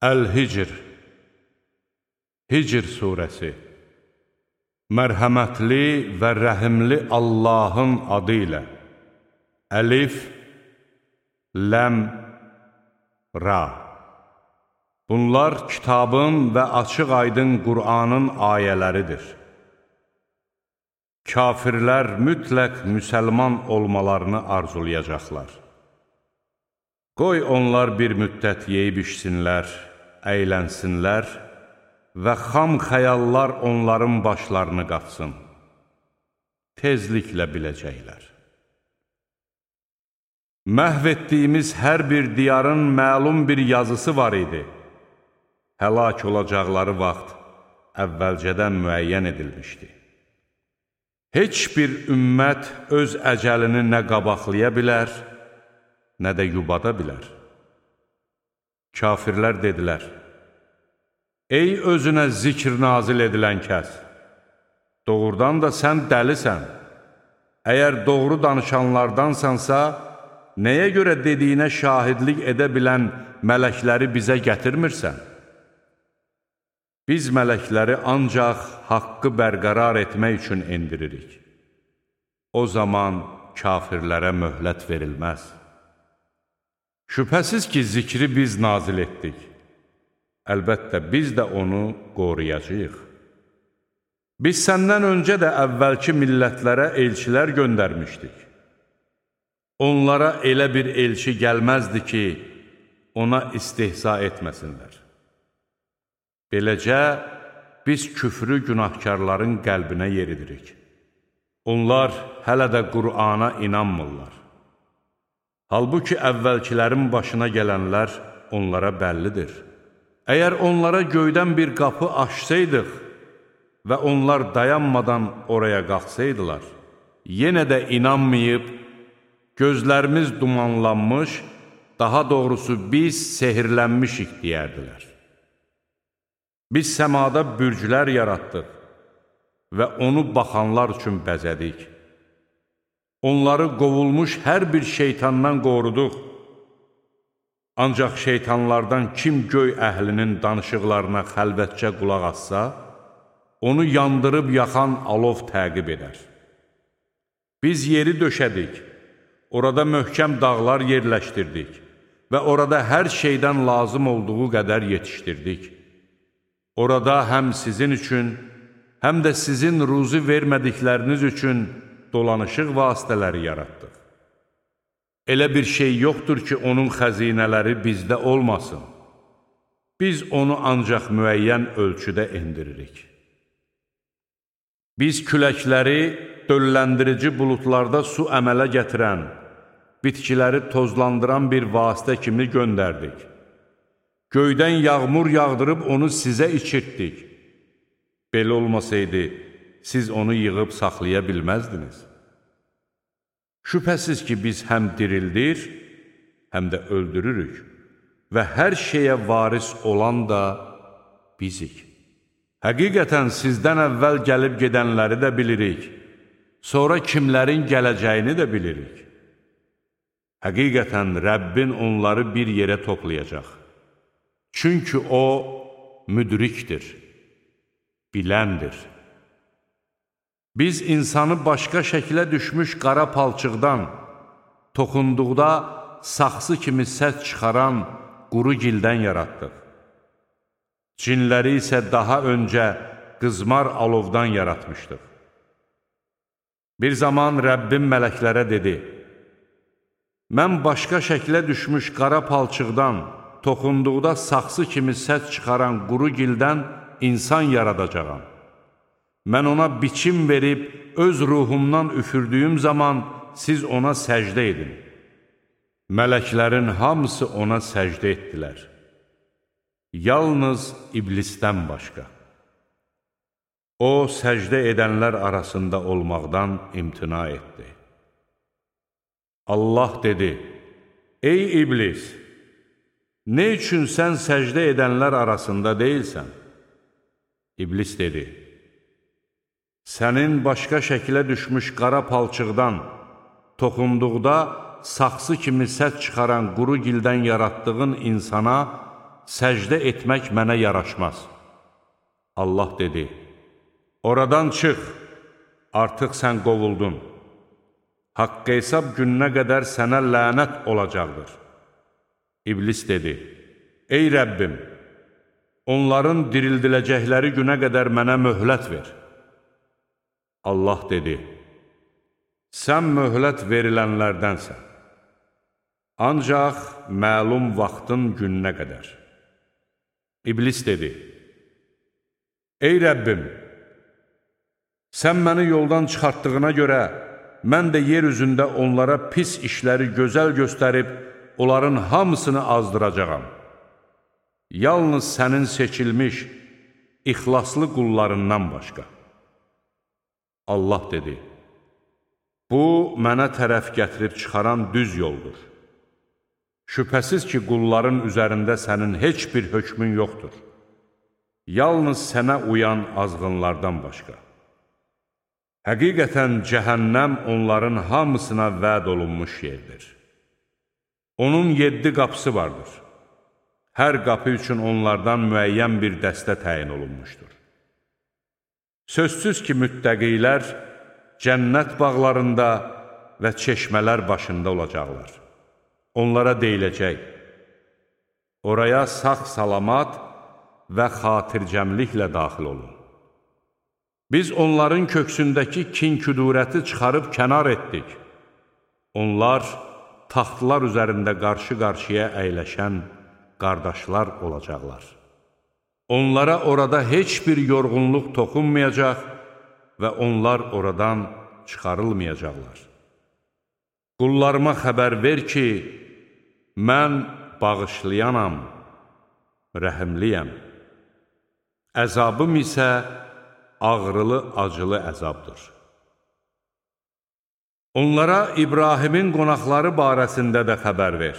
Əl-Hicr Hicr surəsi Mərhəmətli və rəhimli Allahın adı ilə Əlif, Ləm, Ra. Bunlar kitabın və açıq-aydın Qur'anın ayələridir. Kafirlər mütləq müsəlman olmalarını arzulayacaqlar. Qoy onlar bir müddət yeyib içsinlər, əylənsinlər və xam xəyallar onların başlarını qatsın. Tezliklə biləcəklər. Məhv etdiyimiz hər bir diyarın məlum bir yazısı var idi. Həlak olacaqları vaxt əvvəlcədən müəyyən edilmişdi. Heç bir ümmət öz əcəlini nə qabaqlaya bilər, nə də yubada bilər. Kafirlər dedilər: Ey özünə zikr nazil edilən kəs! Doğrudan da sən dəlisən. Əgər doğru danışanlardansansa, nəyə görə dediyinə şahidlik edə bilən mələkləri bizə gətirmirsən? Biz mələkləri ancaq haqqı bərqərar etmək üçün endiririk. O zaman kafirlərə möhlət verilməz. Şübhəsiz ki, zikri biz nazil etdik. Əlbəttə, biz də onu qoruyacağıq. Biz səndən öncə də əvvəlki millətlərə elçilər göndərmişdik. Onlara elə bir elçi gəlməzdi ki, ona istehza etməsinlər. Beləcə, biz küfrü günahkarların qəlbinə yeridirik. Onlar hələ də Qur'ana inanmırlar. Halbuki əvvəlkilərin başına gələnlər onlara bəllidir. Əgər onlara göydən bir qapı açsaydıq və onlar dayanmadan oraya qalxsaydılar, yenə də inanmayıb, gözlərimiz dumanlanmış, daha doğrusu biz sehirlənmişik deyərdilər. Biz səmada bürclər yaratdıq və onu baxanlar üçün bəzədik. Onları qovulmuş hər bir şeytandan qoruduq. Ancaq şeytanlardan kim göy əhlinin danışıqlarına xəlvətcə qulaq assa, onu yandırıb yaxan alov təqib edər. Biz yeri döşədik, orada möhkəm dağlar yerləşdirdik və orada hər şeydən lazım olduğu qədər yetişdirdik. Orada həm sizin üçün, həm də sizin ruzi vermədikləriniz üçün dolanışıq vasitələri yaratdıq. Elə bir şey yoxdur ki, onun xəzinələri bizdə olmasın. Biz onu ancaq müəyyən ölçüdə endiririk. Biz küləkləri dölləndirici buludlarda su əmələ gətirən, bitkiləri tozlandıran bir vasitə kimi göndərdik. Göydən yağmur yağdırıb onu sizə içirtdik. Belə olmasaydı, siz onu yığıb saxlaya bilməzdiniz. Şübhəsiz ki, biz həm dirildir, həm də öldürürük və hər şeyə varis olan da bizik. Həqiqətən sizdən əvvəl gəlib gedənləri də bilirik, sonra kimlərin gələcəyini də bilirik. Həqiqətən Rəbbin onları bir yerə toplayacaq. Çünki o müdrikdir, biləndir. Biz insanı başqa şəkilə düşmüş qara palçıqdan, toxunduqda saxsı kimi səs çıxaran quru gildən yaratdıq. Cinləri isə daha öncə qızmar alovdan yaratmışdıq. Bir zaman Rəbbim mələklərə dedi: Mən başqa şəkilə düşmüş qara palçıqdan, toxunduqda saxsı kimi səs çıxaran quru gildən insan yaradacağam. Mən ona biçim verib, öz ruhumdan üfürdüyüm zaman siz ona səcdə edin. Mələklərin hamısı ona səcdə etdilər. Yalnız iblisdən başqa. O, səcdə edənlər arasında olmaqdan imtina etdi. Allah dedi: Ey iblis! Nə üçün sən səcdə edənlər arasında deyilsən? İblis dedi: Sənin başqa şəkilə düşmüş qara palçıqdan, toxunduqda saxsı kimi səs çıxaran quru gildən yaratdığın insana səcdə etmək mənə yaraşmaz. Allah dedi, oradan çıx, artıq sən qovuldun. Haqq hesab gününə qədər sənə lənət olacaqdır. İblis dedi, ey Rəbbim, onların dirildiləcəkləri günə qədər mənə möhlət ver. Allah dedi, sən möhlət verilənlərdənsən. Ancaq məlum vaxtın gününə qədər. İblis dedi, ey Rəbbim, sən məni yoldan çıxartdığına görə, mən də yer üzündə onlara pis işləri gözəl göstərib, onların hamısını azdıracağam. Yalnız sənin seçilmiş, ixlaslı qullarından başqa. Allah dedi, bu, mənə tərəf gətirib çıxaran düz yoldur. Şübhəsiz ki, qulların üzərində sənin heç bir hökmün yoxdur. Yalnız sənə uyan azğınlardan başqa. Həqiqətən cəhənnəm onların hamısına vəd olunmuş yerdir. Onun 7 qapısı vardır. Hər qapı üçün onlardan müəyyən bir dəstə təyin olunmuşdur. Sözsüz ki, müttəqilər cənnət bağlarında və çeşmələr başında olacaqlar. Onlara deyiləcək, oraya sağ-salamat və xatircəmliklə daxil olun. Biz onların köksündəki kin-küdurəti çıxarıb kənar etdik. Onlar taxtlar üzərində qarşı-qarşıya əyləşən qardaşlar olacaqlar. Onlara orada heç bir yorğunluq toxunmayacaq və onlar oradan çıxarılmayacaqlar. Qullarıma xəbər ver ki, mən bağışlayanam, rəhimliyəm. Əzabım isə ağrılı-acılı əzabdır. Onlara İbrahimin qonaqları barəsində də xəbər ver.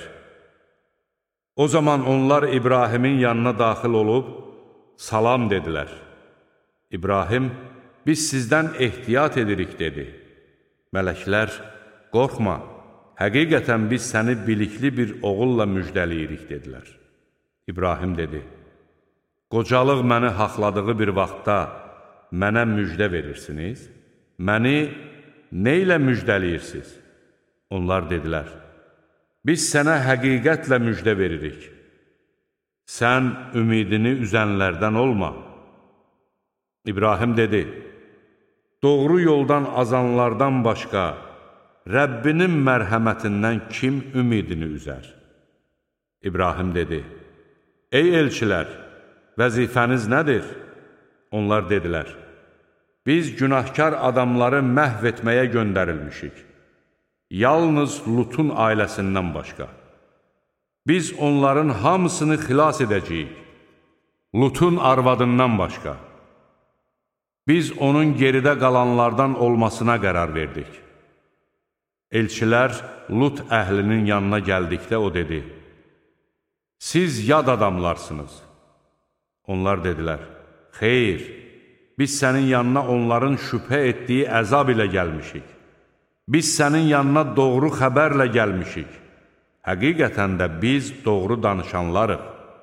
O zaman onlar İbrahimin yanına daxil olub, salam dedilər. İbrahim, biz sizdən ehtiyat edirik, dedi. Mələklər, qorxma, həqiqətən biz səni bilikli bir oğulla müjdəliyirik, dedilər. İbrahim dedi, qocalıq məni haqladığı bir vaxtda mənə müjdə verirsiniz? Məni nə ilə müjdəliyirsiniz? Onlar dedilər, biz sənə həqiqətlə müjdə veririk. Sən ümidini üzənlərdən olma. İbrahim dedi, doğru yoldan azanlardan başqa Rəbbinin mərhəmətindən kim ümidini üzər? İbrahim dedi, ey elçilər, vəzifəniz nədir? Onlar dedilər, biz günahkar adamları məhv etməyə göndərilmişik. Yalnız Lutun ailəsindən başqa. Biz onların hamısını xilas edəcəyik. Lutun arvadından başqa. Biz onun geridə qalanlardan olmasına qərar verdik. Elçilər Lut əhlinin yanına gəldikdə o dedi, siz yad adamlarsınız. Onlar dedilər, xeyr, biz sənin yanına onların şübhə etdiyi əzab ilə gəlmişik. Biz sənin yanına doğru xəbərlə gəlmişik. Həqiqətən də biz doğru danışanlarıq.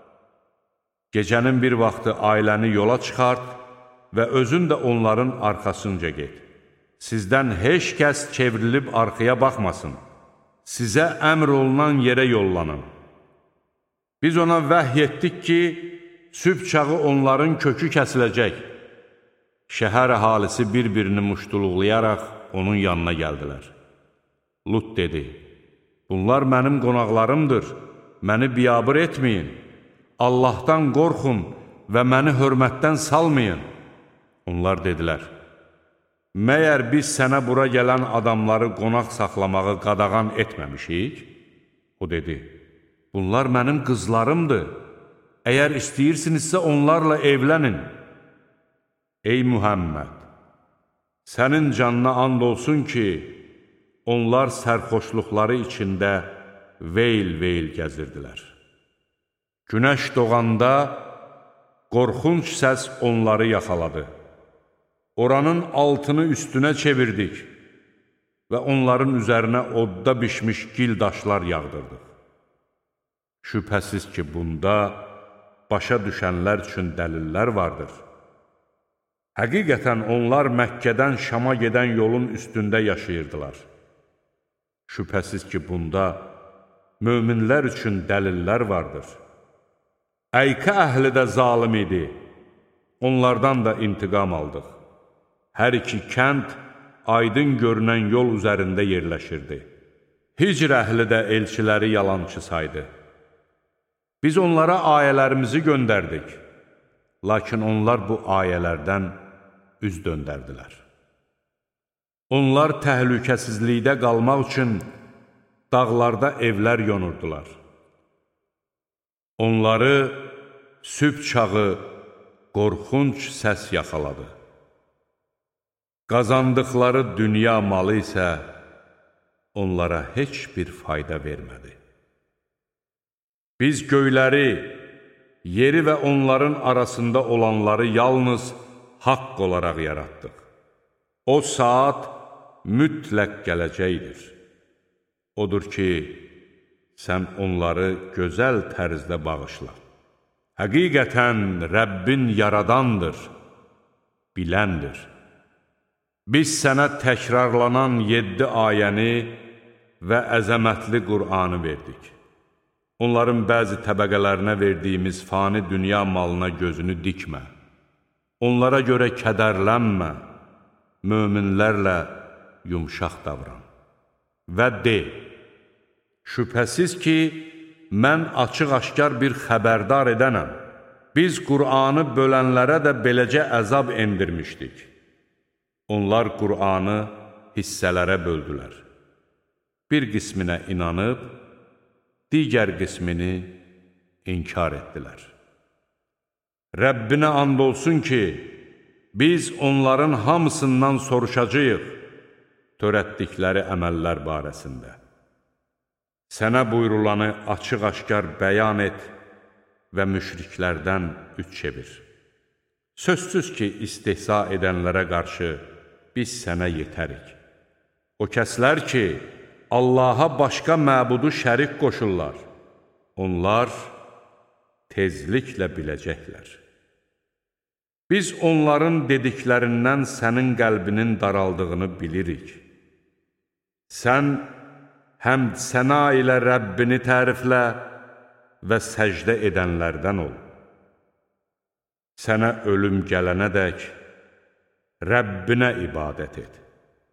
Gecənin bir vaxtı ailəni yola çıxart və özün də onların arxasınca get. Sizdən heç kəs çevrilib arxaya baxmasın. Sizə əmr olunan yerə yollanın. Biz ona vəhy etdik ki, sübh çağı onların kökü kəsiləcək. Şəhər əhalisi bir-birini muştuluqlayaraq onun yanına gəldilər. Lut dedi, bunlar mənim qonaqlarımdır, məni biyabır etməyin, Allahdan qorxun və məni hörmətdən salmayın. Onlar dedilər, məyər biz sənə bura gələn adamları qonaq saxlamağı qadağan etməmişik? O dedi, bunlar mənim qızlarımdır, əgər istəyirsinizsə onlarla evlənin. Ey Muhammed, sənin canına and olsun ki, onlar sərxoşluqları içində veyl-veyl gəzirdilər. Günəş doğanda qorxunc səs onları yaxaladı. Oranın altını üstünə çevirdik və onların üzərinə odda bişmiş gil daşlar yağdırdıq. Şübhəsiz ki, bunda başa düşənlər üçün dəlillər vardır. Həqiqətən onlar Məkkədən Şama gedən yolun üstündə yaşayırdılar. Şübhəsiz ki, bunda möminlər üçün dəlillər vardır. Əykə əhli də zalim idi. Onlardan da intiqam aldıq. Hər iki kənd aydın görünən yol üzərində yerləşirdi. Hicr əhli də elçiləri yalançı saydı. Biz onlara ayələrimizi göndərdik. Lakin onlar bu ayələrdən üz döndərdilər. Onlar təhlükəsizlikdə qalmaq üçün dağlarda evlər yonurdular. Onları sübh çağı qorxunc səs yaxaladı. Qazandıqları dünya malı isə onlara heç bir fayda vermədi. Biz göyləri, yeri və onların arasında olanları yalnız haqq olaraq yaratdıq. O saat mütləq gələcəkdir. Odur ki, sən onları gözəl tərzdə bağışla. Həqiqətən Rəbbin yaradandır, biləndir. Biz sənə təkrarlanan 7 ayəni və əzəmətli Qur'anı verdik. Onların bəzi təbəqələrinə verdiyimiz fani dünya malına gözünü dikmə. Onlara görə kədərlənmə, möminlərlə yumşaq davran. Və de, şübhəsiz ki, mən açıq-aşkar bir xəbərdar edənəm. Biz Qur'anı bölənlərə də beləcə əzab endirmişdik. Onlar Qur'anı hissələrə böldülər. Bir qisminə inanıb, digər qismini inkar etdilər. Rəbbinə and olsun ki, biz onların hamısından soruşacağıq törətdikləri əməllər barəsində. Sənə buyurulanı açıq-aşkar bəyan et və müşriklərdən üç çevir. Sözsüz ki, istehza edənlərə qarşı biz sənə yetərik. O kəslər ki, Allaha başqa məbudu şərik qoşurlar. Onlar tezliklə biləcəklər. Biz onların dediklərindən sənin qəlbinin daraldığını bilirik. Sən həmd səna ilə Rəbbini təriflə və səcdə edənlərdən ol. Sənə ölüm gələnədək Rəbbinə ibadət et.